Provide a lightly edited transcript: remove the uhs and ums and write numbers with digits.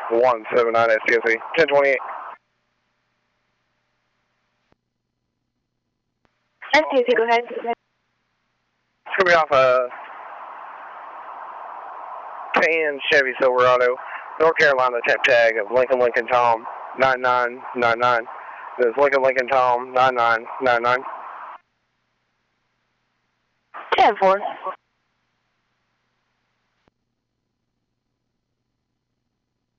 179 STSC, 1028. STSC, go ahead. It's going to be off a tan Chevy Silverado, North Carolina type tag of Lincoln Tom 9999. This is Lincoln Tom 9999. 10-4.